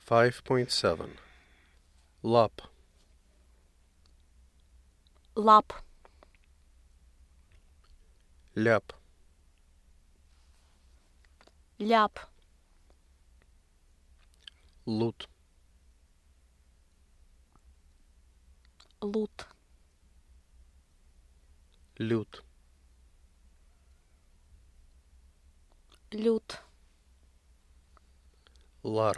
5.7 Lap Lap, Ляп ляп, Лут лут, Лют лют, Лар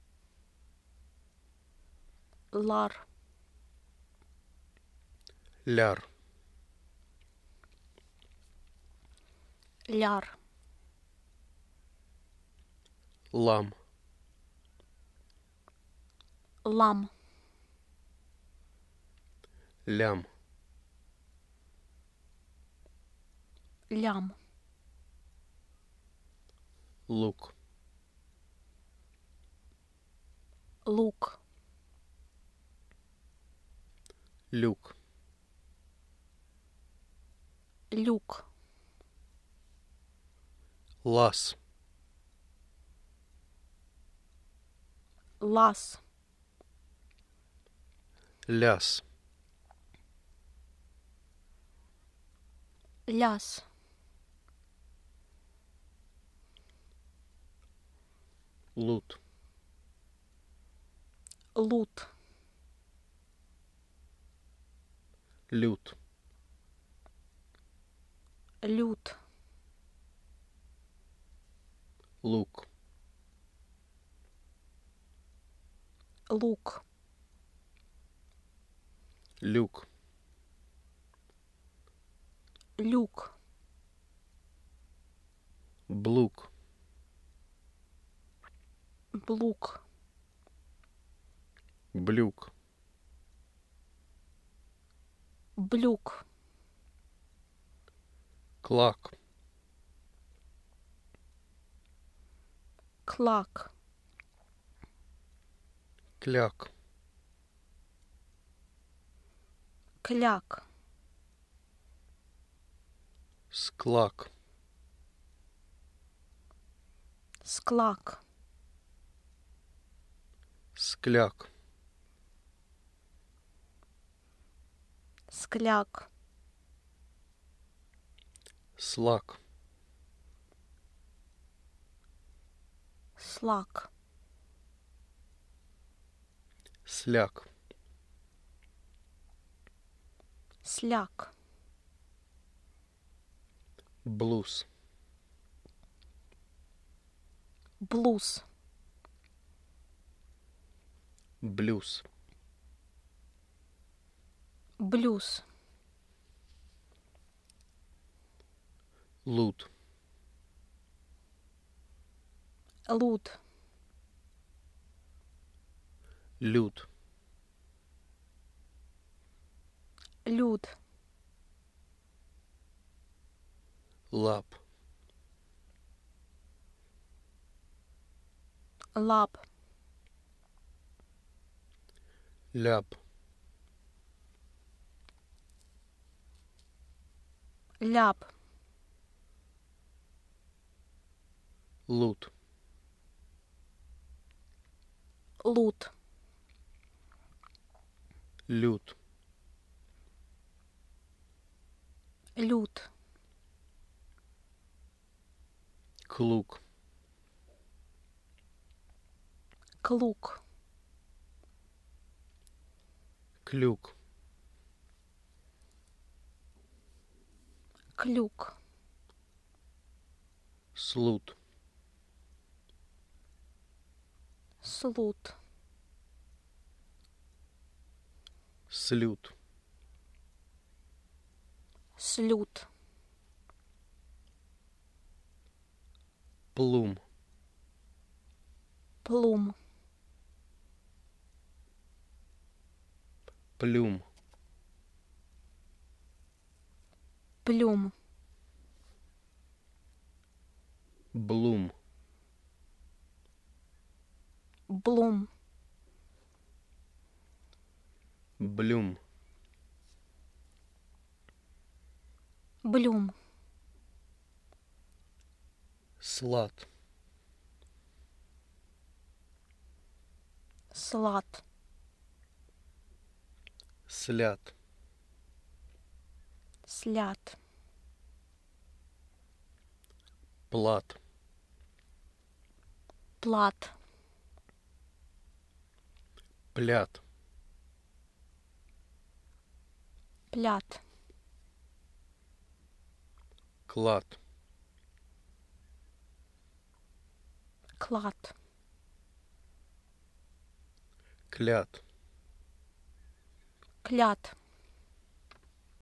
лар, Ляр ляр, Лам лам, Лям лям, Лук лук, Люк люк, Лас лас, Ляс ляс, Лут лут, Лют лют, Лук лук, Люк люк, Блук блук, Блюк блюк, Клак клак, Кляк кляк, Склак склак, Скляк скляк, Слак слак, Сляк сляк, Блуз блуз, Блюз блюз, Лут лут, Лют лют, Лап лап, Ляп ляп, Лут лут, Лют лют, Клук клук, Клюк клюк, Слут слут, Слют слют, Плум плум, Плюм плюм, Блум блум, Блюм блюм, Слат Слад. Слят. Слят. Плат. Плат. Плят. Плят. Клад. Клад. Клят. Клят.